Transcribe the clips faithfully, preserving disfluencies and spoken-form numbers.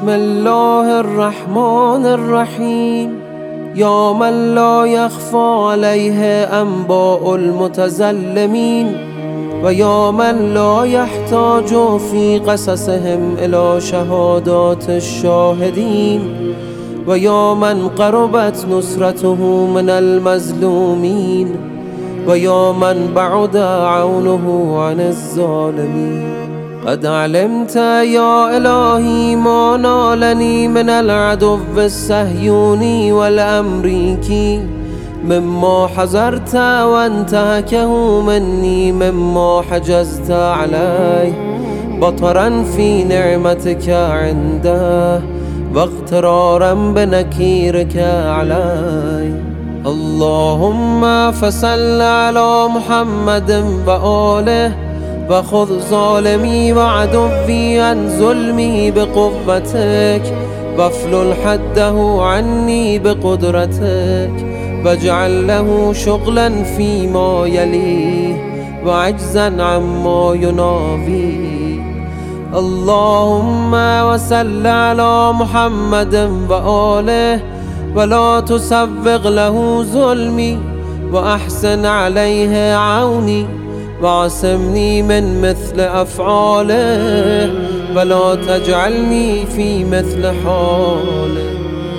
بسم الله الرحمن الرحیم. یا من لا یخفی علیه انباء المتظلمین و یا من لا یحتاج فی قصصهم الی شهادات الشاهدین و یا من قربت نصرته من المظلومین و یا من بعد عونه عن الظالمین. قد علمت یا الهی ما نالنی من العدو الصهیونی والامریکی مما حذرت وانتهكه منی مما حجزت علیه بطرا فی نعمتك عنده واغترارا بنکیرك علیه. اللهم فصل علی محمد و آله و خذ ظالمی و عدوی عن ظلمی بقوتک وافلل حده عنی بقدرتک واجعل له شغلا فيما يليه وعجزا عما يناويه. اللهم وصل على محمد وآله ولا تسوغ له ظلمي وأحسن عليه عوني وعصمني من مثل أفعاله ولا تجعلني في مثل حاله.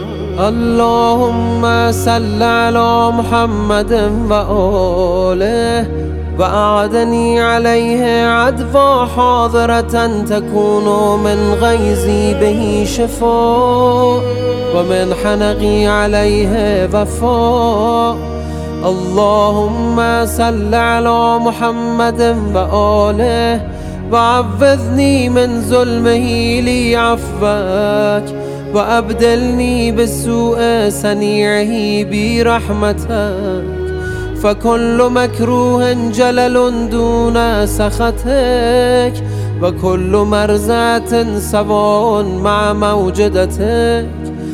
اللهم صل على محمد وآله وأعدني عليه عدوى حاضرة تكون من غيظي به شفاء ومن حنقي عليه وفاء. اللهم صل على محمد وآله وعوذني من ظلمه لي عفوك وأبدلني بسوء صنيعه برحمتك فكل مكروه جلل دون سخطك وكل مرزة سواء مع موجدتك.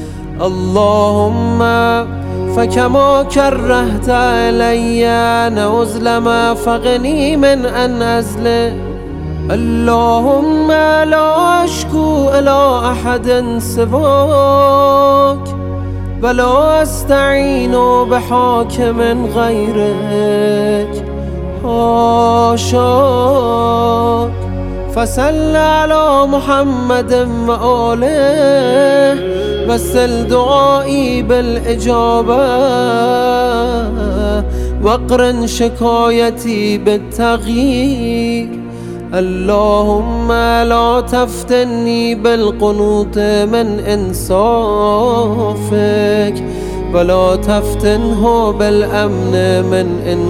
اللهم فكما كرهت علي أن أظلم فغني من أن أظلم. اللهم لا أشكو إلى أحد سواك ولا أستعين بحاكم غيرك حاشاك. فصل على محمد وآله وسل دعائي بالإجابة واقرن شكايتي بالتغيير. اللهم لا تفتني بالقنوط من إنصافك ولا تفتنه بالأمن من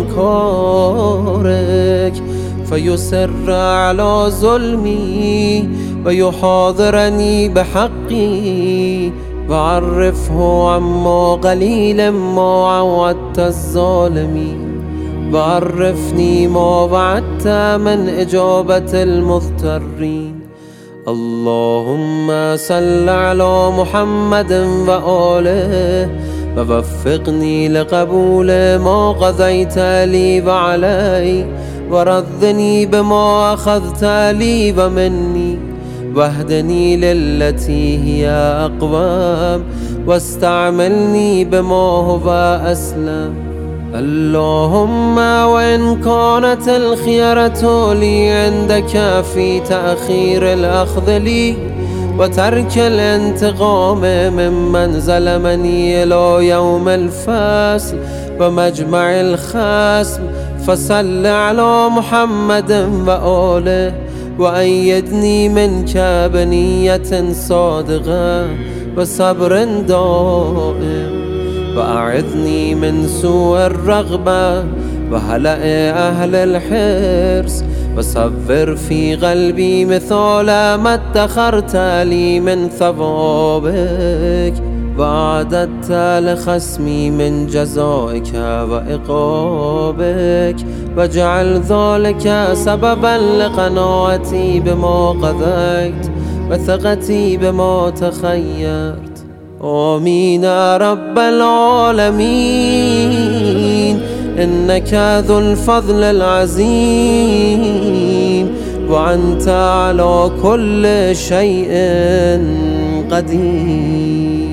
إنكارك فيسر على ظلمي ويحاضرني بحقي وعرفه عما قليل ما عودت الظالمين وعرفني ما وعدت من إجابة المضطرين. اللهم صل على محمد وآله ووفقني لقبول ما قضيت لي وعلي ورضني بما أخذت لي ومني واهدني للتي هي أقوام واستعملني بما هو أسلم. اللهم وإن كانت الخيرة لي عندك في تأخير الأخذ لي وترك الانتقام ممن ظلمني إلى يوم الفصل ومجمع الخصم فصل على محمد وآله وأيدني منك بنية صادقة وصبر دائم وأعذني من سوء الرغبة وهلأ أهل الحرص وصبر في قلبي مثال ما ادخرت لي من ثوابك وأعددت لخصمي من جزائك وعقابك واجعل ذلك سببا لقناعتي بما قضيت وثقتي بما تخيرت. آمين يا رب العالمين. إنك ذو الفضل العظيم وأنت على كل شيء قدير.